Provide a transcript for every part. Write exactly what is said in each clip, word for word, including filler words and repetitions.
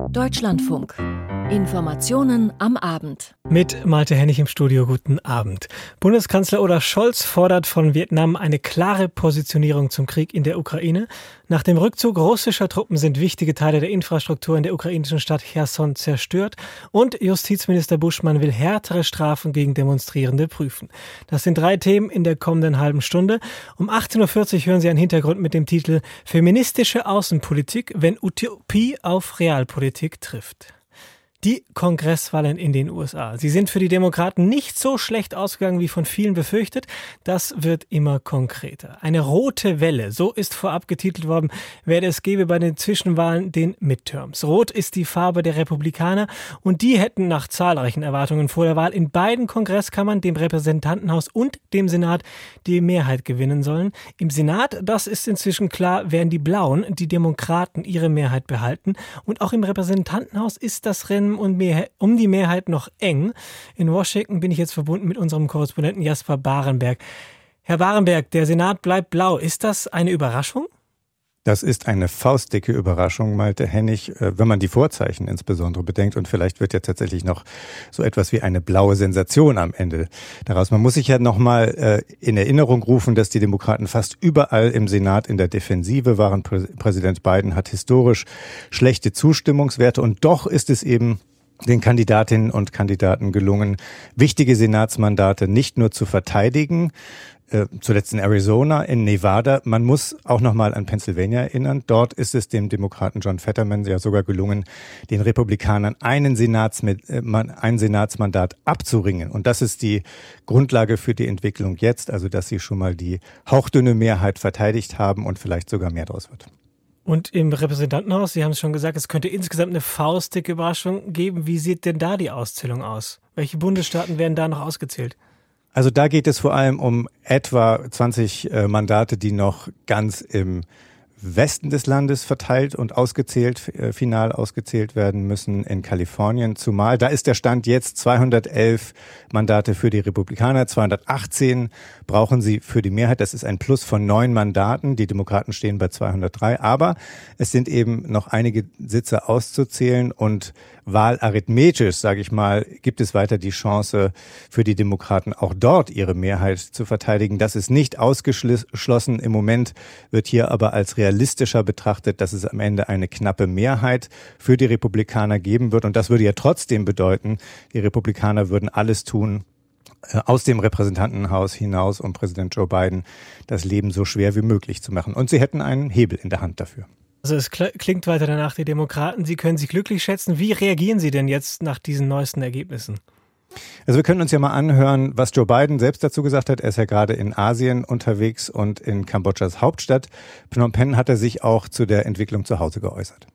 Deutschlandfunk. Informationen am Abend. Mit Malte Hennig im Studio, guten Abend. Bundeskanzler Olaf Scholz fordert von Vietnam eine klare Positionierung zum Krieg in der Ukraine. Nach dem Rückzug russischer Truppen sind wichtige Teile der Infrastruktur in der ukrainischen Stadt Cherson zerstört und Justizminister Buschmann will härtere Strafen gegen Demonstrierende prüfen. Das sind drei Themen in der kommenden halben Stunde. Um achtzehn Uhr vierzig hören Sie einen Hintergrund mit dem Titel Feministische Außenpolitik, wenn Utopie auf Realpolitik trifft. Die Kongresswahlen in den U S A. Sie sind für die Demokraten nicht so schlecht ausgegangen wie von vielen befürchtet. Das wird immer konkreter. Eine rote Welle, so ist vorab getitelt worden, werde es gebe bei den Zwischenwahlen, den Midterms. Rot ist die Farbe der Republikaner und die hätten nach zahlreichen Erwartungen vor der Wahl in beiden Kongresskammern, dem Repräsentantenhaus und dem Senat, die Mehrheit gewinnen sollen. Im Senat, das ist inzwischen klar, werden die Blauen, die Demokraten, ihre Mehrheit behalten. Und auch im Repräsentantenhaus ist das Rennen und mehr, um die Mehrheit noch eng. In Washington bin ich jetzt verbunden mit unserem Korrespondenten Jasper Barenberg. Herr Barenberg, der Senat bleibt blau. Ist das eine Überraschung? Das ist eine faustdicke Überraschung, Malte Hennig, wenn man die Vorzeichen insbesondere bedenkt. Und vielleicht wird ja tatsächlich noch so etwas wie eine blaue Sensation am Ende daraus. Man muss sich ja noch mal in Erinnerung rufen, dass die Demokraten fast überall im Senat in der Defensive waren. Präsident Biden hat historisch schlechte Zustimmungswerte und doch ist es eben den Kandidatinnen und Kandidaten gelungen, wichtige Senatsmandate nicht nur zu verteidigen, äh, zuletzt in Arizona, in Nevada. Man muss auch nochmal an Pennsylvania erinnern. Dort ist es dem Demokraten John Fetterman ja sogar gelungen, den Republikanern einen, Senatsmit, äh, ein Senatsmandat abzuringen. Und das ist die Grundlage für die Entwicklung jetzt, also dass sie schon mal die hauchdünne Mehrheit verteidigt haben und vielleicht sogar mehr draus wird. Und im Repräsentantenhaus, Sie haben es schon gesagt, es könnte insgesamt eine faustdicke Überraschung geben. Wie sieht denn da die Auszählung aus? Welche Bundesstaaten werden da noch ausgezählt? Also da geht es vor allem um etwa zwanzig äh, Mandate, die noch ganz im Westen des Landes verteilt und ausgezählt, äh, final ausgezählt werden müssen in Kalifornien. Zumal, da ist der Stand jetzt zweihundertelf Mandate für die Republikaner, zweihundertachtzehn brauchen sie für die Mehrheit. Das ist ein Plus von neun Mandaten. Die Demokraten stehen bei zweihundertdrei. Aber es sind eben noch einige Sitze auszuzählen und wahlarithmetisch, sage ich mal, gibt es weiter die Chance für die Demokraten, auch dort ihre Mehrheit zu verteidigen. Das ist nicht ausgeschlossen. Im Moment wird hier aber als realistischer betrachtet, dass es am Ende eine knappe Mehrheit für die Republikaner geben wird. Und das würde ja trotzdem bedeuten, die Republikaner würden alles tun, aus dem Repräsentantenhaus hinaus, um Präsident Joe Biden das Leben so schwer wie möglich zu machen. Und sie hätten einen Hebel in der Hand dafür. Also es klingt weiter danach, die Demokraten, Sie können sich glücklich schätzen. Wie reagieren Sie denn jetzt nach diesen neuesten Ergebnissen? Also wir können uns ja mal anhören, was Joe Biden selbst dazu gesagt hat. Er ist ja gerade in Asien unterwegs und in Kambodschas Hauptstadt Phnom Penh hat er sich auch zu der Entwicklung zu Hause geäußert.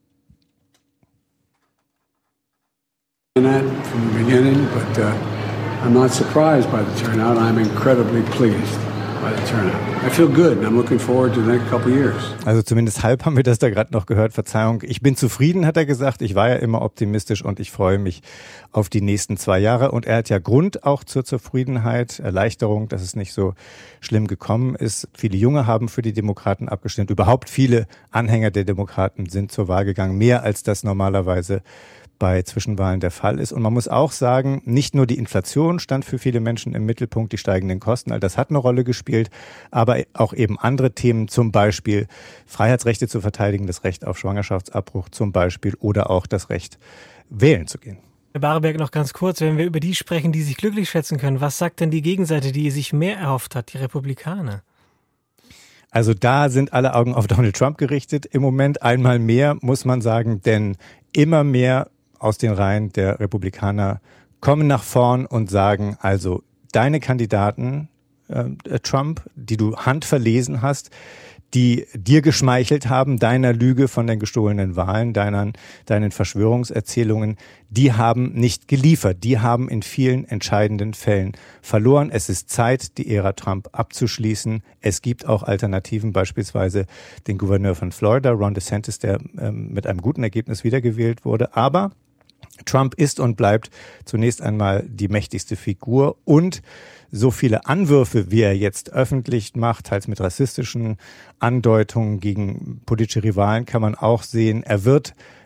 From the beginning, but uh, I'm not surprised by the turnout. I'm incredibly pleased by the turnout. I feel good and I'm looking forward to the next couple of years. Also zumindest halb haben wir das da gerade noch gehört. Verzeihung. Ich bin zufrieden, hat er gesagt. Ich war ja immer optimistisch und ich freue mich auf die nächsten zwei Jahre. Und er hat ja Grund auch zur Zufriedenheit, Erleichterung, dass es nicht so schlimm gekommen ist. Viele Junge haben für die Demokraten abgestimmt. Überhaupt viele Anhänger der Demokraten sind zur Wahl gegangen. Mehr als das normalerweise bei Zwischenwahlen der Fall ist. Und man muss auch sagen, nicht nur die Inflation stand für viele Menschen im Mittelpunkt, die steigenden Kosten, all das hat eine Rolle gespielt, aber auch eben andere Themen, zum Beispiel Freiheitsrechte zu verteidigen, das Recht auf Schwangerschaftsabbruch zum Beispiel oder auch das Recht, wählen zu gehen. Herr Barenberg, noch ganz kurz, wenn wir über die sprechen, die sich glücklich schätzen können, was sagt denn die Gegenseite, die sich mehr erhofft hat, die Republikaner? Also da sind alle Augen auf Donald Trump gerichtet. Im Moment einmal mehr, muss man sagen, denn immer mehr aus den Reihen der Republikaner kommen nach vorn und sagen, also deine Kandidaten, äh, Trump, die du handverlesen hast, die dir geschmeichelt haben, deiner Lüge von den gestohlenen Wahlen, deinen, deinen Verschwörungserzählungen, die haben nicht geliefert. Die haben in vielen entscheidenden Fällen verloren. Es ist Zeit, die Ära Trump abzuschließen. Es gibt auch Alternativen, beispielsweise den Gouverneur von Florida, Ron DeSantis, der ähm, mit einem guten Ergebnis wiedergewählt wurde. Aber Trump ist und bleibt zunächst einmal die mächtigste Figur und so viele Anwürfe, wie er jetzt öffentlich macht, teils mit rassistischen Andeutungen gegen politische Rivalen, kann man auch sehen, er wird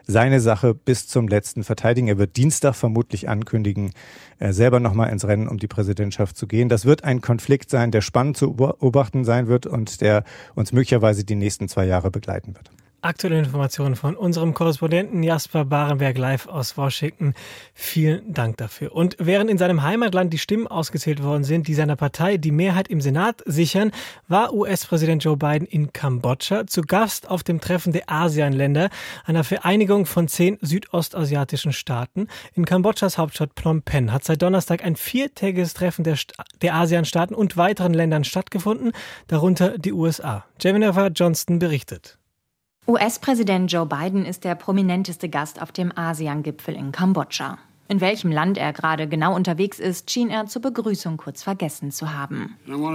seine Sache bis zum letzten verteidigen. Er wird Dienstag vermutlich ankündigen, äh, selber nochmal ins Rennen um die Präsidentschaft zu gehen. Das wird ein Konflikt sein, der spannend zu beobachten sein wird und der uns möglicherweise die nächsten zwei Jahre begleiten wird. Aktuelle Informationen von unserem Korrespondenten Jasper Barenberg live aus Washington. Vielen Dank dafür. Und während in seinem Heimatland die Stimmen ausgezählt worden sind, die seiner Partei die Mehrheit im Senat sichern, war U S-Präsident Joe Biden in Kambodscha zu Gast auf dem Treffen der ASEAN-Länder, einer Vereinigung von zehn südostasiatischen Staaten. In Kambodschas Hauptstadt Phnom Penh hat seit Donnerstag ein viertägiges Treffen der, St- der ASEAN-Staaten und weiteren Ländern stattgefunden, darunter die U S A. Jennifer Johnston berichtet. U S-Präsident Joe Biden ist der prominenteste Gast auf dem ASEAN-Gipfel in Kambodscha. In welchem Land er gerade genau unterwegs ist, schien er zur Begrüßung kurz vergessen zu haben.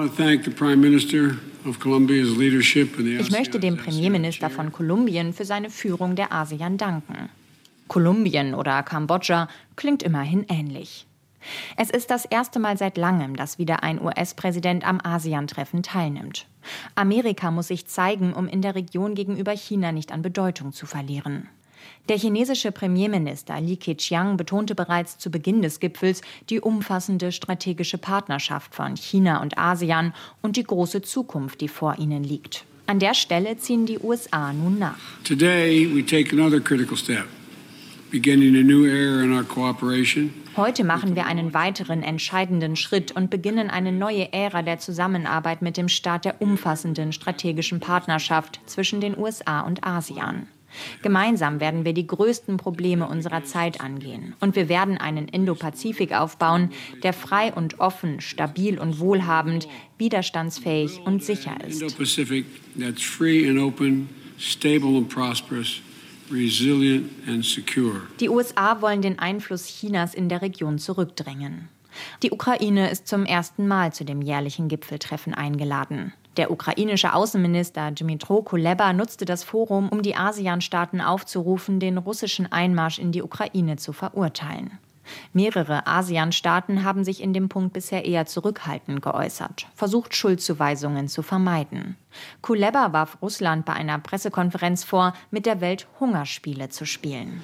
Ich möchte dem Premierminister von Kolumbien für seine Führung der ASEAN danken. Kolumbien oder Kambodscha klingt immerhin ähnlich. Es ist das erste Mal seit langem, dass wieder ein U S-Präsident am ASEAN-Treffen teilnimmt. Amerika muss sich zeigen, um in der Region gegenüber China nicht an Bedeutung zu verlieren. Der chinesische Premierminister Li Keqiang betonte bereits zu Beginn des Gipfels die umfassende strategische Partnerschaft von China und ASEAN und die große Zukunft, die vor ihnen liegt. An der Stelle ziehen die U S A nun nach. Today we take another critical step, beginning a new era in our cooperation. Heute machen wir einen weiteren entscheidenden Schritt und beginnen eine neue Ära der Zusammenarbeit mit dem Staat der umfassenden strategischen Partnerschaft zwischen den U S A und ASEAN. Gemeinsam werden wir die größten Probleme unserer Zeit angehen. Und wir werden einen Indo-Pazifik aufbauen, der frei und offen, stabil und wohlhabend, widerstandsfähig und sicher ist. Indo-Pacific that's free and open, stable and prosperous. Resilient and secure. Die U S A wollen den Einfluss Chinas in der Region zurückdrängen. Die Ukraine ist zum ersten Mal zu dem jährlichen Gipfeltreffen eingeladen. Der ukrainische Außenminister Dmytro Kuleba nutzte das Forum, um die ASEAN-Staaten aufzurufen, den russischen Einmarsch in die Ukraine zu verurteilen. Mehrere ASEAN-Staaten haben sich in dem Punkt bisher eher zurückhaltend geäußert, versucht Schuldzuweisungen zu vermeiden. Kuleba warf Russland bei einer Pressekonferenz vor, mit der Welt Hungerspiele zu spielen.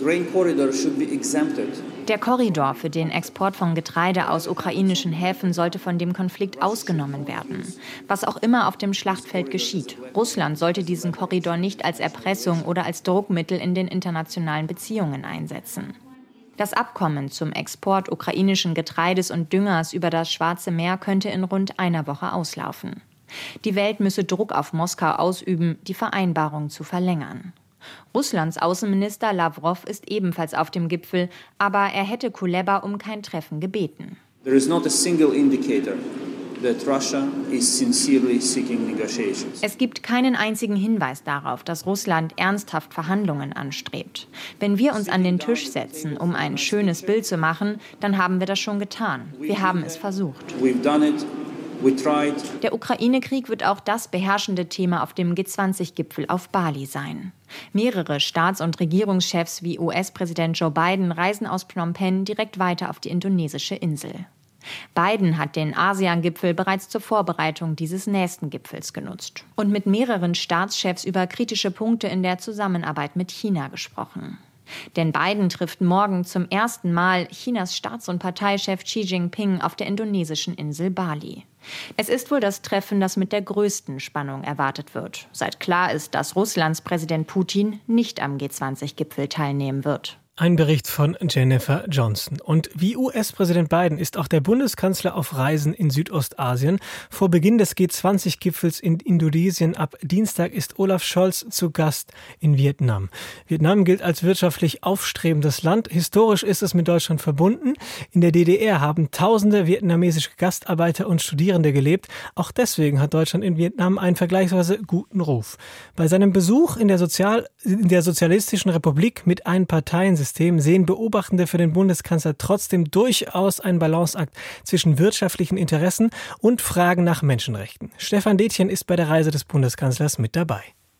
Der Korridor für den Export von Getreide aus ukrainischen Häfen sollte von dem Konflikt ausgenommen werden. Was auch immer auf dem Schlachtfeld geschieht, Russland sollte diesen Korridor nicht als Erpressung oder als Druckmittel in den internationalen Beziehungen einsetzen. Das Abkommen zum Export ukrainischen Getreides und Düngers über das Schwarze Meer könnte in rund einer Woche auslaufen. Die Welt müsse Druck auf Moskau ausüben, die Vereinbarung zu verlängern. Russlands Außenminister Lavrov ist ebenfalls auf dem Gipfel, aber er hätte Kuleba um kein Treffen gebeten. There is not a single indicator that Russia is sincerely seeking negotiations. Es gibt keinen einzigen Hinweis darauf, dass Russland ernsthaft Verhandlungen anstrebt. Wenn wir uns an den Tisch setzen, um ein schönes Bild zu machen, dann haben wir das schon getan. Wir haben es versucht. We've done it. We tried. Der Ukraine-Krieg wird auch das beherrschende Thema auf dem G zwanzig Gipfel auf Bali sein. Mehrere Staats- und Regierungschefs wie U S-Präsident Joe Biden reisen aus Phnom Penh direkt weiter auf die indonesische Insel. Biden hat den ASEAN-Gipfel bereits zur Vorbereitung dieses nächsten Gipfels genutzt und mit mehreren Staatschefs über kritische Punkte in der Zusammenarbeit mit China gesprochen. Denn Biden trifft morgen zum ersten Mal Chinas Staats- und Parteichef Xi Jinping auf der indonesischen Insel Bali. Es ist wohl das Treffen, das mit der größten Spannung erwartet wird, seit klar ist, dass Russlands Präsident Putin nicht am G zwanzig Gipfel teilnehmen wird. Ein Bericht von Jennifer Johnston. Und wie U S-Präsident Biden ist auch der Bundeskanzler auf Reisen in Südostasien. Vor Beginn des G zwanzig Gipfels in Indonesien ab Dienstag ist Olaf Scholz zu Gast in Vietnam. Vietnam gilt als wirtschaftlich aufstrebendes Land. Historisch ist es mit Deutschland verbunden. In der D D R haben tausende vietnamesische Gastarbeiter und Studierende gelebt. Auch deswegen hat Deutschland in Vietnam einen vergleichsweise guten Ruf. Bei seinem Besuch in der, Sozial- in der Sozialistischen Republik mit Einparteiensystem sehen Beobachtende für den Bundeskanzler trotzdem durchaus einen Balanceakt zwischen wirtschaftlichen Interessen und Fragen nach Menschenrechten. Stefan Detjen ist bei der Reise des Bundeskanzlers mit dabei.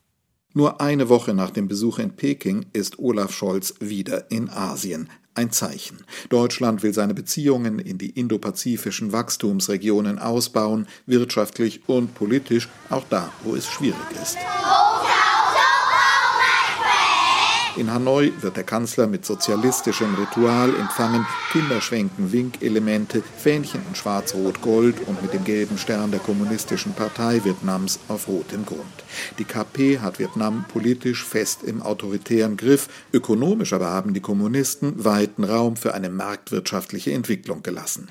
Nur eine Woche nach dem Besuch in Peking ist Olaf Scholz wieder in Asien. Ein Zeichen. Deutschland will seine Beziehungen in die indopazifischen Wachstumsregionen ausbauen, wirtschaftlich und politisch, auch da, wo es schwierig ist. In Hanoi wird der Kanzler mit sozialistischem Ritual empfangen, Kinder schwenken Winkelemente, Fähnchen in Schwarz-Rot-Gold und mit dem gelben Stern der Kommunistischen Partei Vietnams auf rotem Grund. Die K P hat Vietnam politisch fest im autoritären Griff, ökonomisch aber haben die Kommunisten weiten Raum für eine marktwirtschaftliche Entwicklung gelassen.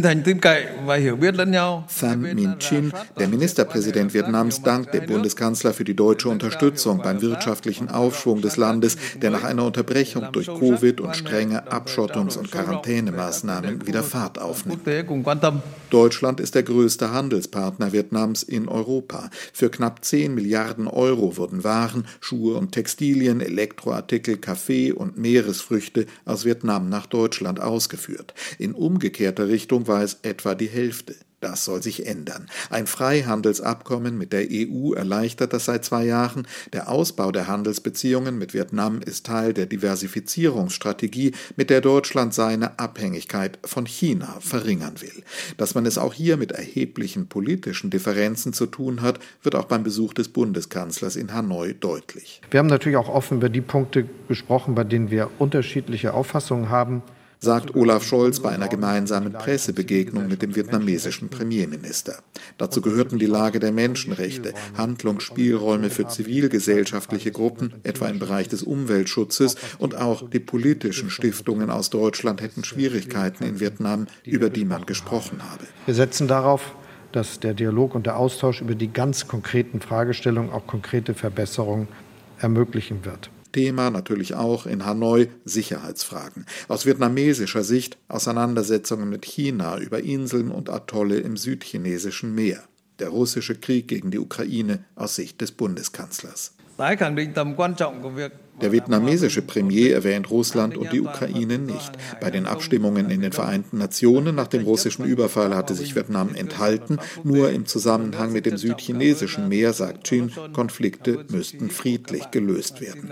Pham Minh Chinh, der Ministerpräsident Vietnams, dankt dem Bundeskanzler für die deutsche Unterstützung beim wirtschaftlichen Aufschwung des Landes, der nach einer Unterbrechung durch Covid und strenge Abschottungs- und Quarantänemaßnahmen wieder Fahrt aufnimmt. Deutschland ist der größte Handelspartner Vietnams in Europa. Für knapp zehn Milliarden Euro wurden Waren, Schuhe und Textilien, Elektroartikel, Kaffee und Meeresfrüchte aus Vietnam nach Deutschland ausgeführt. In umgekehrter Richtung war es etwa die Hälfte. Das soll sich ändern. Ein Freihandelsabkommen mit der E U erleichtert das seit zwei Jahren. Der Ausbau der Handelsbeziehungen mit Vietnam ist Teil der Diversifizierungsstrategie, mit der Deutschland seine Abhängigkeit von China verringern will. Dass man es auch hier mit erheblichen politischen Differenzen zu tun hat, wird auch beim Besuch des Bundeskanzlers in Hanoi deutlich. Wir haben natürlich auch offen über die Punkte gesprochen, bei denen wir unterschiedliche Auffassungen haben, sagt Olaf Scholz bei einer gemeinsamen Pressebegegnung mit dem vietnamesischen Premierminister. Dazu gehörten die Lage der Menschenrechte, Handlungsspielräume für zivilgesellschaftliche Gruppen, etwa im Bereich des Umweltschutzes, und auch die politischen Stiftungen aus Deutschland hätten Schwierigkeiten in Vietnam, über die man gesprochen habe. Wir setzen darauf, dass der Dialog und der Austausch über die ganz konkreten Fragestellungen auch konkrete Verbesserungen ermöglichen wird. Thema natürlich auch in Hanoi Sicherheitsfragen. Aus vietnamesischer Sicht Auseinandersetzungen mit China über Inseln und Atolle im südchinesischen Meer. Der russische Krieg gegen die Ukraine aus Sicht des Bundeskanzlers. Der vietnamesische Premier erwähnt Russland und die Ukraine nicht. Bei den Abstimmungen in den Vereinten Nationen nach dem russischen Überfall hatte sich Vietnam enthalten. Nur im Zusammenhang mit dem südchinesischen Meer, sagt Chin, Konflikte müssten friedlich gelöst werden.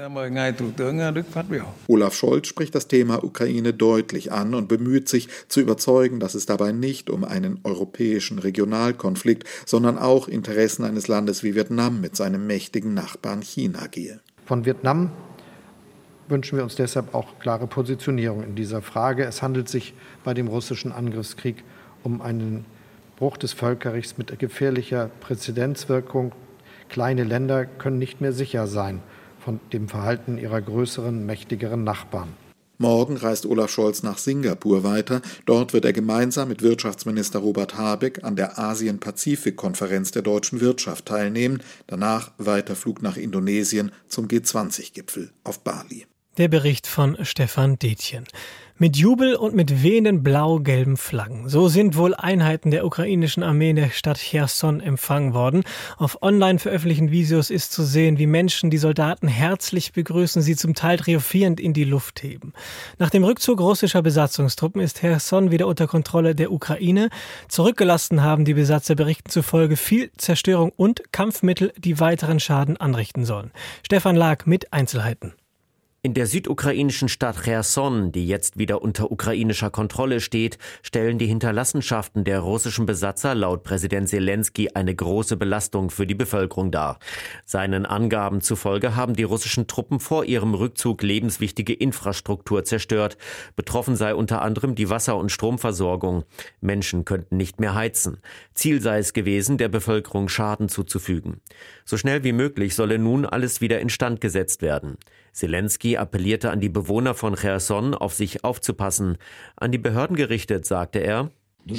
Olaf Scholz spricht das Thema Ukraine deutlich an und bemüht sich zu überzeugen, dass es dabei nicht um einen europäischen Regionalkonflikt, sondern auch Interessen eines Landes wie Vietnam mit seinem mächtigen Nachbarn China gehe. Von Vietnam wünschen wir uns deshalb auch klare Positionierung in dieser Frage. Es handelt sich bei dem russischen Angriffskrieg um einen Bruch des Völkerrechts mit gefährlicher Präzedenzwirkung. Kleine Länder können nicht mehr sicher sein von dem Verhalten ihrer größeren, mächtigeren Nachbarn. Morgen reist Olaf Scholz nach Singapur weiter. Dort wird er gemeinsam mit Wirtschaftsminister Robert Habeck an der Asien-Pazifik-Konferenz der deutschen Wirtschaft teilnehmen. Danach Weiterflug nach Indonesien zum G zwanzig Gipfel auf Bali. Der Bericht von Stefan Detjen. Mit Jubel und mit wehenden blau-gelben Flaggen. So sind wohl Einheiten der ukrainischen Armee in der Stadt Cherson empfangen worden. Auf online veröffentlichten Videos ist zu sehen, wie Menschen die Soldaten herzlich begrüßen, sie zum Teil triumphierend in die Luft heben. Nach dem Rückzug russischer Besatzungstruppen ist Cherson wieder unter Kontrolle der Ukraine. Zurückgelassen haben die Besatzer Berichten zufolge viel Zerstörung und Kampfmittel, die weiteren Schaden anrichten sollen. Stefan Lag mit Einzelheiten. In der südukrainischen Stadt Cherson, die jetzt wieder unter ukrainischer Kontrolle steht, stellen die Hinterlassenschaften der russischen Besatzer laut Präsident Selenskyj eine große Belastung für die Bevölkerung dar. Seinen Angaben zufolge haben die russischen Truppen vor ihrem Rückzug lebenswichtige Infrastruktur zerstört. Betroffen sei unter anderem die Wasser- und Stromversorgung. Menschen könnten nicht mehr heizen. Ziel sei es gewesen, der Bevölkerung Schaden zuzufügen. So schnell wie möglich solle nun alles wieder instand gesetzt werden. Selenskyj appellierte an die Bewohner von Cherson, auf sich aufzupassen. An die Behörden gerichtet sagte er: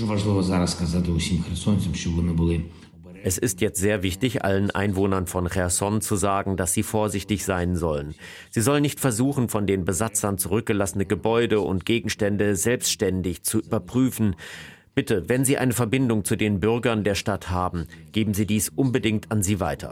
Es ist jetzt sehr wichtig, allen Einwohnern von Cherson zu sagen, dass sie vorsichtig sein sollen. Sie sollen nicht versuchen, von den Besatzern zurückgelassene Gebäude und Gegenstände selbstständig zu überprüfen. Bitte, wenn Sie eine Verbindung zu den Bürgern der Stadt haben, geben Sie dies unbedingt an sie weiter.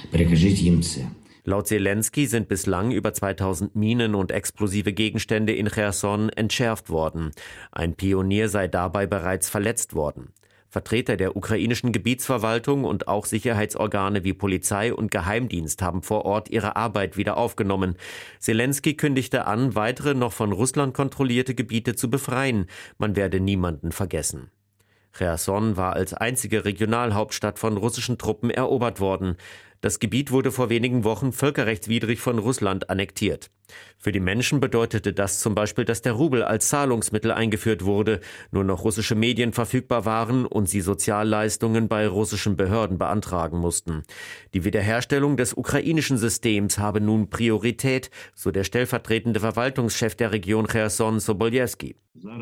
Laut Selenskyj sind bislang über zweitausend Minen und explosive Gegenstände in Cherson entschärft worden. Ein Pionier sei dabei bereits verletzt worden. Vertreter der ukrainischen Gebietsverwaltung und auch Sicherheitsorgane wie Polizei und Geheimdienst haben vor Ort ihre Arbeit wieder aufgenommen. Selenskyj kündigte an, weitere noch von Russland kontrollierte Gebiete zu befreien. Man werde niemanden vergessen. Cherson war als einzige Regionalhauptstadt von russischen Truppen erobert worden. Das Gebiet wurde vor wenigen Wochen völkerrechtswidrig von Russland annektiert. Für die Menschen bedeutete das zum Beispiel, dass der Rubel als Zahlungsmittel eingeführt wurde, nur noch russische Medien verfügbar waren und sie Sozialleistungen bei russischen Behörden beantragen mussten. Die Wiederherstellung des ukrainischen Systems habe nun Priorität, so der stellvertretende Verwaltungschef der Region Cherson, Soboljewski.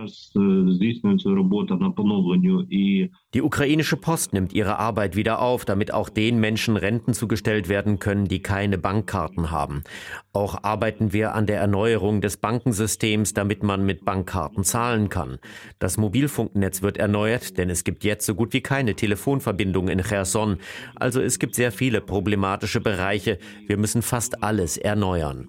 Die ukrainische Post nimmt ihre Arbeit wieder auf, damit auch den Menschen Renten zugestellt werden können, die keine Bankkarten haben. Auch arbeiten wir an der Erneuerung des Bankensystems, damit man mit Bankkarten zahlen kann. Das Mobilfunknetz wird erneuert, denn es gibt jetzt so gut wie keine Telefonverbindung in Cherson. Also es gibt sehr viele problematische Bereiche. Wir müssen fast alles erneuern.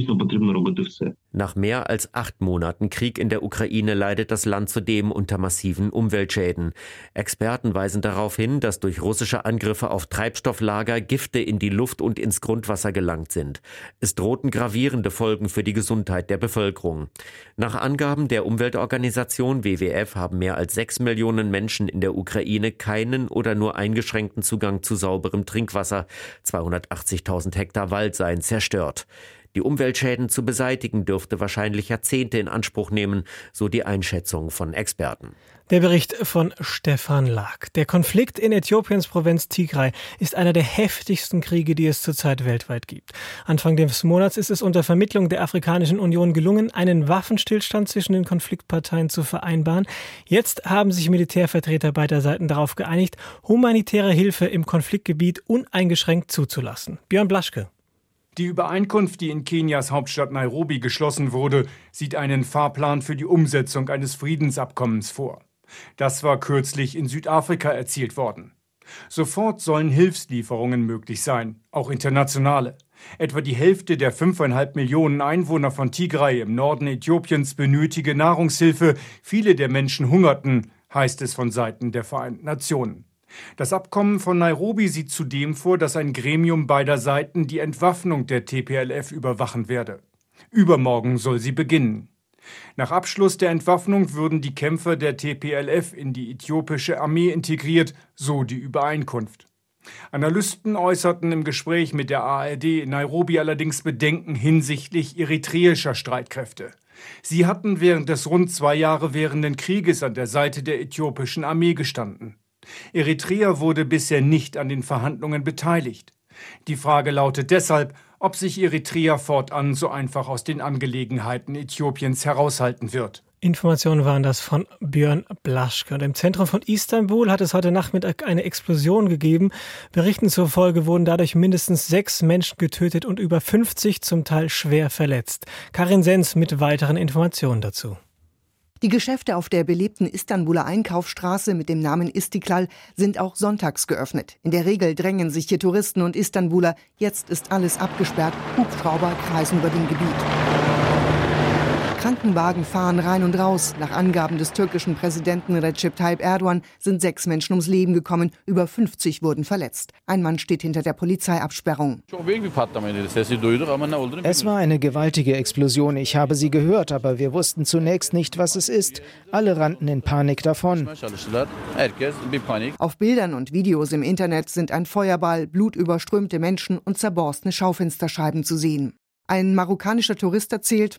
Nach mehr als acht Monaten Krieg in der Ukraine leidet das Land zudem unter massiven Umweltschäden. Experten weisen darauf hin, dass durch russische Angriffe auf Treibstofflager Gifte in die Luft und ins Grundwasser gelangt sind. Es drohten gravierende Folgen für die Gesundheit der Bevölkerung. Nach Angaben der Umweltorganisation W W F haben mehr als sechs Millionen Menschen in der Ukraine keinen oder nur eingeschränkten Zugang zu sauberem Trinkwasser. zweihundertachtzigtausend Hektar Wald seien zerstört. Die Umweltschäden zu beseitigen dürfte wahrscheinlich Jahrzehnte in Anspruch nehmen, so die Einschätzung von Experten. Der Bericht von Stefan Lag. Der Konflikt in Äthiopiens Provinz Tigray ist einer der heftigsten Kriege, die es zurzeit weltweit gibt. Anfang des Monats ist es unter Vermittlung der Afrikanischen Union gelungen, einen Waffenstillstand zwischen den Konfliktparteien zu vereinbaren. Jetzt haben sich Militärvertreter beider Seiten darauf geeinigt, humanitäre Hilfe im Konfliktgebiet uneingeschränkt zuzulassen. Björn Blaschke. Die Übereinkunft, die in Kenias Hauptstadt Nairobi geschlossen wurde, sieht einen Fahrplan für die Umsetzung eines Friedensabkommens vor. Das war kürzlich in Südafrika erzielt worden. Sofort sollen Hilfslieferungen möglich sein, auch internationale. Etwa die Hälfte der fünfeinhalb Millionen Einwohner von Tigray im Norden Äthiopiens benötige Nahrungshilfe. Viele der Menschen hungerten, heißt es von Seiten der Vereinten Nationen. Das Abkommen von Nairobi sieht zudem vor, dass ein Gremium beider Seiten die Entwaffnung der T P L F überwachen werde. Übermorgen soll sie beginnen. Nach Abschluss der Entwaffnung würden die Kämpfer der T P L F in die äthiopische Armee integriert, so die Übereinkunft. Analysten äußerten im Gespräch mit der A R D in Nairobi allerdings Bedenken hinsichtlich eritreischer Streitkräfte. Sie hatten während des rund zwei Jahre währenden Krieges an der Seite der äthiopischen Armee gestanden. Eritrea wurde bisher nicht an den Verhandlungen beteiligt. Die Frage lautet deshalb, ob sich Eritrea fortan so einfach aus den Angelegenheiten Äthiopiens heraushalten wird. Informationen waren das von Björn Blaschke. Und im Zentrum von Istanbul hat es heute Nachmittag eine Explosion gegeben. Berichten zufolge wurden dadurch mindestens sechs Menschen getötet und über fünfzig zum Teil schwer verletzt. Karin Sens mit weiteren Informationen dazu. Die Geschäfte auf der belebten Istanbuler Einkaufsstraße mit dem Namen Istiklal sind auch sonntags geöffnet. In der Regel drängen sich hier Touristen und Istanbuler. Jetzt ist alles abgesperrt. Hubschrauber kreisen über dem Gebiet. Krankenwagen fahren rein und raus. Nach Angaben des türkischen Präsidenten Recep Tayyip Erdogan sind sechs Menschen ums Leben gekommen, über fünfzig wurden verletzt. Ein Mann steht hinter der Polizeiabsperrung. Es war eine gewaltige Explosion. Ich habe sie gehört, aber wir wussten zunächst nicht, was es ist. Alle rannten in Panik davon. Auf Bildern und Videos im Internet sind ein Feuerball, blutüberströmte Menschen und zerborstene Schaufensterscheiben zu sehen. Ein marokkanischer Tourist erzählt: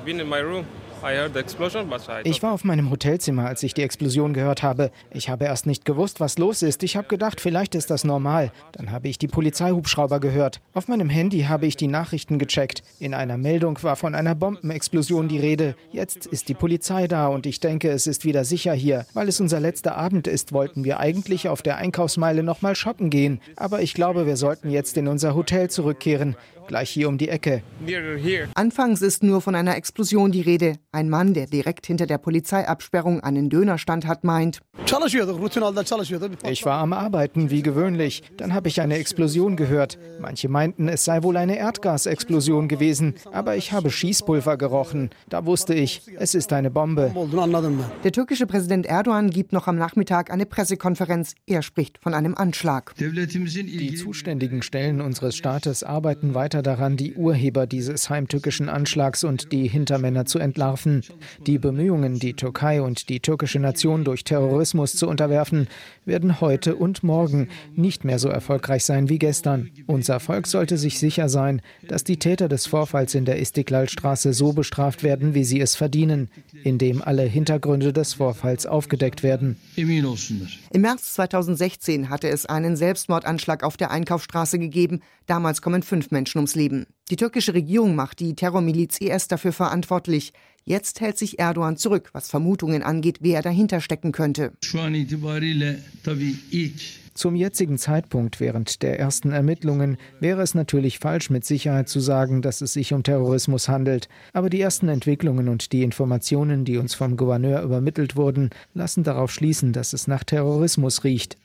Ich war auf meinem Hotelzimmer, als ich die Explosion gehört habe. Ich habe erst nicht gewusst, was los ist. Ich habe gedacht, vielleicht ist das normal. Dann habe ich die Polizeihubschrauber gehört. Auf meinem Handy habe ich die Nachrichten gecheckt. In einer Meldung war von einer Bombenexplosion die Rede. Jetzt ist die Polizei da und ich denke, es ist wieder sicher hier. Weil es unser letzter Abend ist, wollten wir eigentlich auf der Einkaufsmeile nochmal shoppen gehen. Aber ich glaube, wir sollten jetzt in unser Hotel zurückkehren. Gleich hier um die Ecke. Anfangs ist nur von einer Explosion die Rede. Ein Mann, der direkt hinter der Polizeiabsperrung einen Dönerstand hat, meint: Ich war am Arbeiten, wie gewöhnlich. Dann habe ich eine Explosion gehört. Manche meinten, es sei wohl eine Erdgasexplosion gewesen. Aber ich habe Schießpulver gerochen. Da wusste ich, es ist eine Bombe. Der türkische Präsident Erdogan gibt noch am Nachmittag eine Pressekonferenz. Er spricht von einem Anschlag. Die zuständigen Stellen unseres Staates arbeiten weiter daran, die Urheber dieses heimtückischen Anschlags und die Hintermänner zu entlarven. unterworfen. Die Bemühungen, die Türkei und die türkische Nation durch Terrorismus zu unterwerfen, werden heute und morgen nicht mehr so erfolgreich sein wie gestern. Unser Volk sollte sich sicher sein, dass die Täter des Vorfalls in der Istiklal-Straße so bestraft werden, wie sie es verdienen, indem alle Hintergründe des Vorfalls aufgedeckt werden. Im März zweitausendsechzehn hatte es einen Selbstmordanschlag auf der Einkaufsstraße gegeben. Damals kommen fünf Menschen ums Leben. Die türkische Regierung macht die Terrormiliz I S dafür verantwortlich. Jetzt hält sich Erdogan zurück, was Vermutungen angeht, wer dahinter stecken könnte. Zum jetzigen Zeitpunkt während der ersten Ermittlungen wäre es natürlich falsch, mit Sicherheit zu sagen, dass es sich um Terrorismus handelt. Aber die ersten Entwicklungen und die Informationen, die uns vom Gouverneur übermittelt wurden, lassen darauf schließen, dass es nach Terrorismus riecht.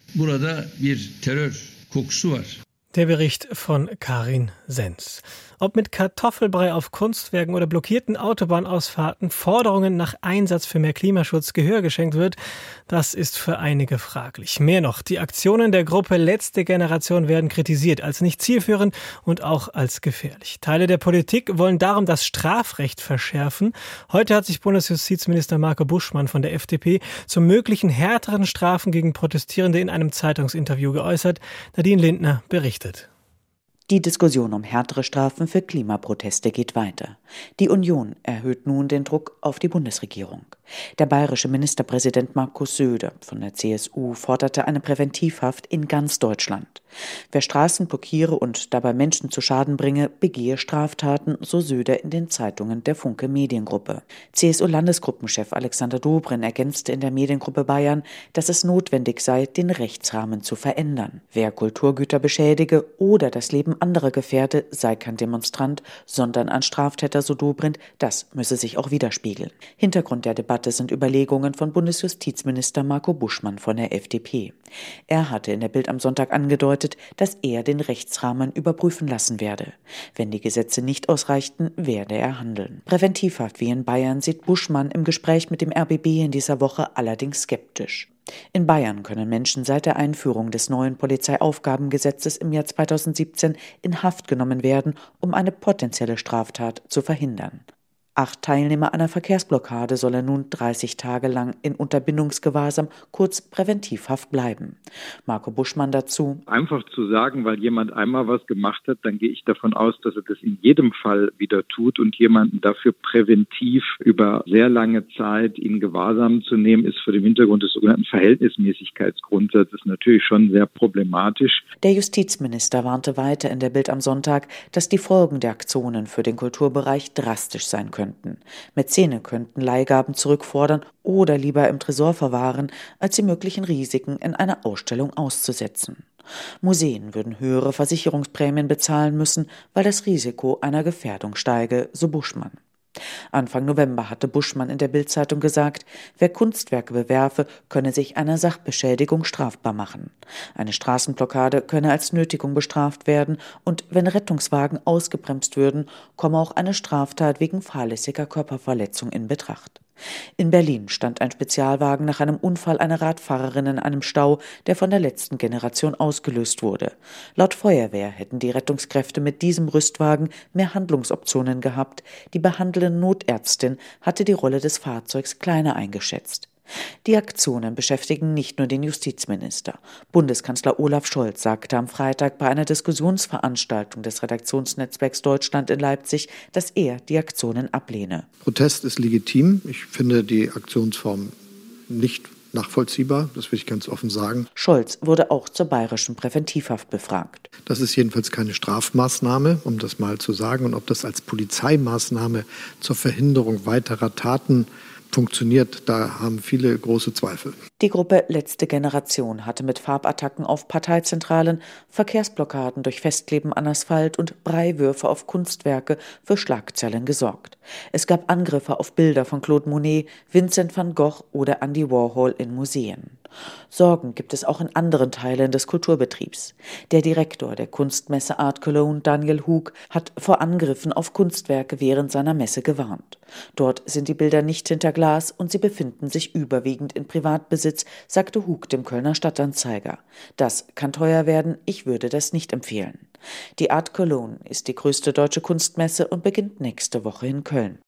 Der Bericht von Karin Sens. Ob mit Kartoffelbrei auf Kunstwerken oder blockierten Autobahnausfahrten Forderungen nach Einsatz für mehr Klimaschutz Gehör geschenkt wird, das ist für einige fraglich. Mehr noch, die Aktionen der Gruppe Letzte Generation werden kritisiert als nicht zielführend und auch als gefährlich. Teile der Politik wollen darum das Strafrecht verschärfen. Heute hat sich Bundesjustizminister Marco Buschmann von der F D P zu möglichen härteren Strafen gegen Protestierende in einem Zeitungsinterview geäußert. Nadine Lindner berichtet. Die Diskussion um härtere Strafen für Klimaproteste geht weiter. Die Union erhöht nun den Druck auf die Bundesregierung. Der bayerische Ministerpräsident Markus Söder von der C S U forderte eine Präventivhaft in ganz Deutschland. Wer Straßen blockiere und dabei Menschen zu Schaden bringe, begehe Straftaten, so Söder in den Zeitungen der Funke Mediengruppe. C S U-Landesgruppenchef Alexander Dobrindt ergänzte in der Mediengruppe Bayern, dass es notwendig sei, den Rechtsrahmen zu verändern. Wer Kulturgüter beschädige oder das Leben anderer gefährde, sei kein Demonstrant, sondern ein Straftäter, so Dobrindt. Das müsse sich auch widerspiegeln. Hintergrund der Debatte sind Überlegungen von Bundesjustizminister Marco Buschmann von der F D P. Er hatte in der Bild am Sonntag angedeutet, dass er den Rechtsrahmen überprüfen lassen werde. Wenn die Gesetze nicht ausreichten, werde er handeln. Präventivhaft wie in Bayern sieht Buschmann im Gespräch mit dem R B B in dieser Woche allerdings skeptisch. In Bayern können Menschen seit der Einführung des neuen Polizeiaufgabengesetzes im Jahr zweitausendsiebzehn in Haft genommen werden, um eine potenzielle Straftat zu verhindern. Acht Teilnehmer einer Verkehrsblockade sollen nun dreißig Tage lang in Unterbindungsgewahrsam, kurz Präventivhaft bleiben. Marco Buschmann dazu: Einfach zu sagen, weil jemand einmal was gemacht hat, dann gehe ich davon aus, dass er das in jedem Fall wieder tut, und jemanden dafür präventiv über sehr lange Zeit in Gewahrsam zu nehmen, ist vor dem Hintergrund des sogenannten Verhältnismäßigkeitsgrundsatzes natürlich schon sehr problematisch. Der Justizminister warnte weiter in der Bild am Sonntag, dass die Folgen der Aktionen für den Kulturbereich drastisch sein könnten. Mäzene könnten Leihgaben zurückfordern oder lieber im Tresor verwahren, als die möglichen Risiken in einer Ausstellung auszusetzen. Museen würden höhere Versicherungsprämien bezahlen müssen, weil das Risiko einer Gefährdung steige, so Buschmann. Anfang November hatte Buschmann in der Bild-Zeitung gesagt, wer Kunstwerke bewerfe, könne sich einer Sachbeschädigung strafbar machen. Eine Straßenblockade könne als Nötigung bestraft werden, und wenn Rettungswagen ausgebremst würden, komme auch eine Straftat wegen fahrlässiger Körperverletzung in Betracht. In Berlin stand ein Spezialwagen nach einem Unfall einer Radfahrerin in einem Stau, der von der letzten Generation ausgelöst wurde. Laut Feuerwehr hätten die Rettungskräfte mit diesem Rüstwagen mehr Handlungsoptionen gehabt. Die behandelnde Notärztin hatte die Rolle des Fahrzeugs kleiner eingeschätzt. Die Aktionen beschäftigen nicht nur den Justizminister. Bundeskanzler Olaf Scholz sagte am Freitag bei einer Diskussionsveranstaltung des Redaktionsnetzwerks Deutschland in Leipzig, dass er die Aktionen ablehne. Protest ist legitim. Ich finde die Aktionsform nicht nachvollziehbar, das will ich ganz offen sagen. Scholz wurde auch zur bayerischen Präventivhaft befragt. Das ist jedenfalls keine Strafmaßnahme, um das mal zu sagen. Und ob das als Polizeimaßnahme zur Verhinderung weiterer Taten funktioniert, da haben viele große Zweifel. Die Gruppe Letzte Generation hatte mit Farbattacken auf Parteizentralen, Verkehrsblockaden durch Festkleben an Asphalt und Breiwürfe auf Kunstwerke für Schlagzeilen gesorgt. Es gab Angriffe auf Bilder von Claude Monet, Vincent van Gogh oder Andy Warhol in Museen. Sorgen gibt es auch in anderen Teilen des Kulturbetriebs. Der Direktor der Kunstmesse Art Cologne, Daniel Hug, hat vor Angriffen auf Kunstwerke während seiner Messe gewarnt. Dort sind die Bilder nicht hinter Glas und sie befinden sich überwiegend in Privatbesitz, sagte Hug dem Kölner Stadtanzeiger. Das kann teuer werden, ich würde das nicht empfehlen. Die Art Cologne ist die größte deutsche Kunstmesse und beginnt nächste Woche in Köln.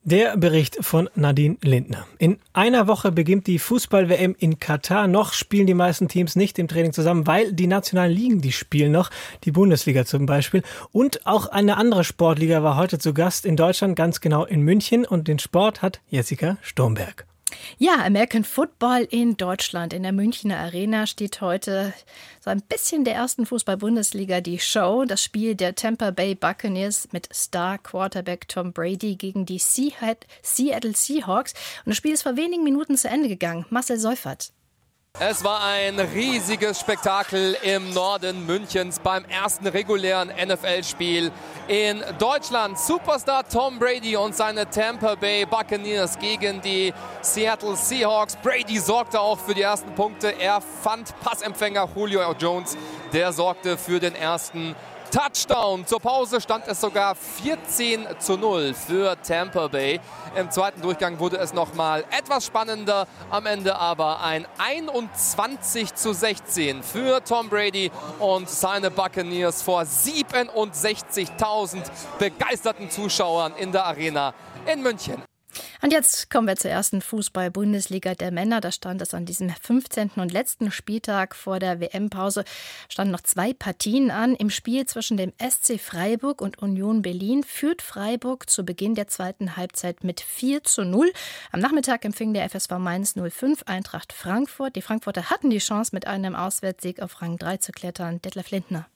Der Bericht von Nadine Lindner. In einer Woche beginnt die Fußball-W M in Katar. Noch spielen die meisten Teams nicht im Training zusammen, weil die nationalen Ligen, die spielen noch. Die Bundesliga zum Beispiel. Und auch eine andere Sportliga war heute zu Gast in Deutschland, ganz genau in München. Und den Sport hat Jessica Sturmberg. Ja, American Football in Deutschland. In der Münchner Arena steht heute so ein bisschen der ersten Fußball-Bundesliga die Show. Das Spiel der Tampa Bay Buccaneers mit Star-Quarterback Tom Brady gegen die Seattle Seahawks. Und das Spiel ist vor wenigen Minuten zu Ende gegangen. Marcel Seufert. Es war ein riesiges Spektakel im Norden Münchens beim ersten regulären N F L-Spiel in Deutschland. Superstar Tom Brady und seine Tampa Bay Buccaneers gegen die Seattle Seahawks. Brady sorgte auch für die ersten Punkte. Er fand Passempfänger Julio Jones. Der sorgte für den ersten Touchdown. Zur Pause stand es sogar vierzehn zu null für Tampa Bay. Im zweiten Durchgang wurde es nochmal etwas spannender. Am Ende aber ein einundzwanzig zu sechzehn für Tom Brady und seine Buccaneers vor siebenundsechzigtausend begeisterten Zuschauern in der Arena in München. Und jetzt kommen wir zur ersten Fußball-Bundesliga der Männer. Da stand es an diesem fünfzehnten und letzten Spieltag vor der W M-Pause, standen noch zwei Partien an. Im Spiel zwischen dem S C Freiburg und Union Berlin führt Freiburg zu Beginn der zweiten Halbzeit mit vier zu null. Am Nachmittag empfing der F S V Mainz null fünf Eintracht Frankfurt. Die Frankfurter hatten die Chance, mit einem Auswärtssieg auf Rang drei zu klettern. Detlef Lindner.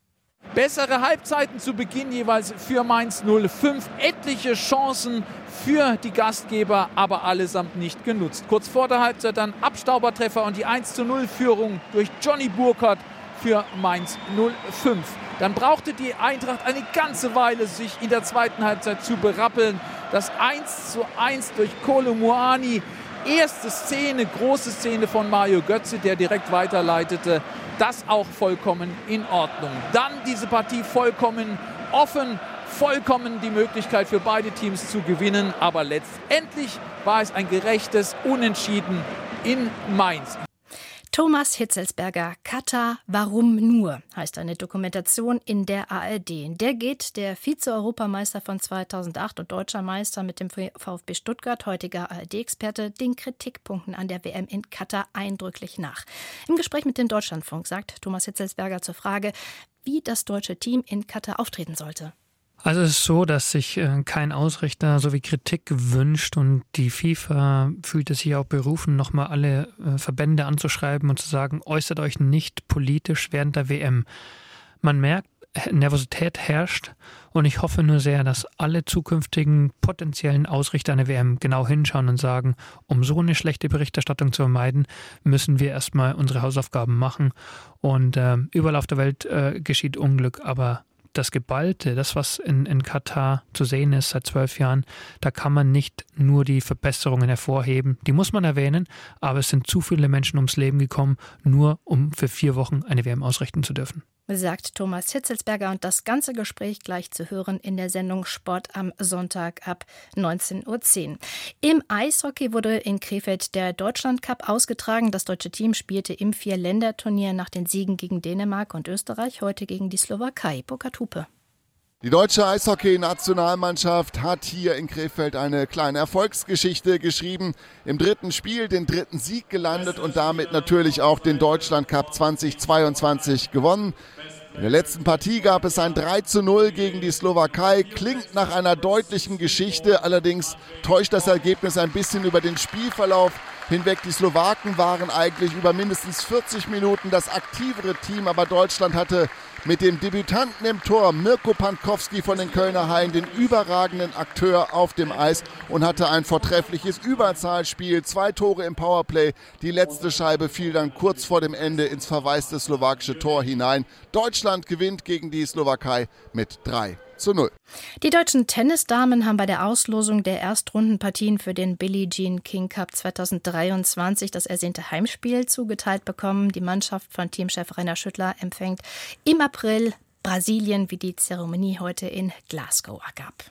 Bessere Halbzeiten zu Beginn jeweils für Mainz null fünf. Etliche Chancen für die Gastgeber, aber allesamt nicht genutzt. Kurz vor der Halbzeit dann Abstaubertreffer und die eins zu null Führung durch Johnny Burkhardt für Mainz null fünf. Dann brauchte die Eintracht eine ganze Weile, sich in der zweiten Halbzeit zu berappeln. Das eins zu eins durch Kolo Muani. Erste Szene, große Szene von Mario Götze, der direkt weiterleitete. Das auch vollkommen in Ordnung. Dann diese Partie vollkommen offen, vollkommen die Möglichkeit für beide Teams zu gewinnen. Aber letztendlich war es ein gerechtes Unentschieden in Mainz. Thomas Hitzelsberger, Katar, warum nur, heißt eine Dokumentation in der A R D. In der geht der Vize-Europameister von zweitausendacht und Deutscher Meister mit dem VfB Stuttgart, heutiger A R D-Experte, den Kritikpunkten an der W M in Katar eindrücklich nach. Im Gespräch mit dem Deutschlandfunk sagt Thomas Hitzelsberger zur Frage, wie das deutsche Team in Katar auftreten sollte. Also es ist so, dass sich äh, kein Ausrichter so wie Kritik wünscht und die FIFA fühlt es sich auch berufen, nochmal alle äh, Verbände anzuschreiben und zu sagen, äußert euch nicht politisch während der W M. Man merkt, Nervosität herrscht und ich hoffe nur sehr, dass alle zukünftigen potenziellen Ausrichter an der W M genau hinschauen und sagen, um so eine schlechte Berichterstattung zu vermeiden, müssen wir erstmal unsere Hausaufgaben machen und äh, überall auf der Welt äh, geschieht Unglück, aber das Geballte, das, was in, in Katar zu sehen ist seit zwölf Jahren, da kann man nicht nur die Verbesserungen hervorheben. Die muss man erwähnen, aber es sind zu viele Menschen ums Leben gekommen, nur um für vier Wochen eine W M ausrichten zu dürfen. Sagt Thomas Hitzelsberger und das ganze Gespräch gleich zu hören in der Sendung Sport am Sonntag ab neunzehn Uhr zehn. Im Eishockey wurde in Krefeld der Deutschlandcup ausgetragen. Das deutsche Team spielte im Vier-Länder-Turnier nach den Siegen gegen Dänemark und Österreich heute gegen die Slowakei. Burkhard Hupe. Die deutsche Eishockey-Nationalmannschaft hat hier in Krefeld eine kleine Erfolgsgeschichte geschrieben. Im dritten Spiel den dritten Sieg gelandet und damit natürlich auch den Deutschlandcup zweitausendzweiundzwanzig gewonnen. In der letzten Partie gab es ein drei zu null gegen die Slowakei. Klingt nach einer deutlichen Geschichte, allerdings täuscht das Ergebnis ein bisschen über den Spielverlauf hinweg. Die Slowaken waren eigentlich über mindestens vierzig Minuten das aktivere Team, aber Deutschland hatte mit dem Debütanten im Tor, Mirko Pankowski von den Kölner Haien, den überragenden Akteur auf dem Eis und hatte ein vortreffliches Überzahlspiel. Zwei Tore im Powerplay. Die letzte Scheibe fiel dann kurz vor dem Ende ins verwaiste slowakische Tor hinein. Deutschland gewinnt gegen die Slowakei mit drei zu null. Die deutschen Tennisdamen haben bei der Auslosung der Erstrundenpartien für den Billie Jean King Cup zweitausenddreiundzwanzig das ersehnte Heimspiel zugeteilt bekommen. Die Mannschaft von Teamchef Rainer Schüttler empfängt im April Brasilien, wie die Zeremonie heute in Glasgow ergab.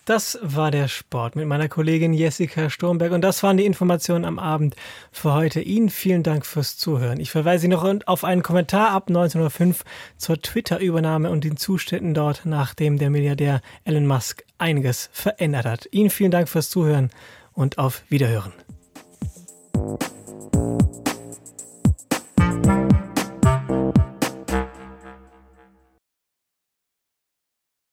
Das war der Sport mit meiner Kollegin Jessica Sturmberg und das waren die Informationen am Abend für heute. Ihnen vielen Dank fürs Zuhören. Ich verweise Sie noch auf einen Kommentar ab neunzehn Uhr fünf zur Twitter-Übernahme und den Zuständen dort, nachdem der Milliardär Elon Musk einiges verändert hat. Ihnen vielen Dank fürs Zuhören und auf Wiederhören.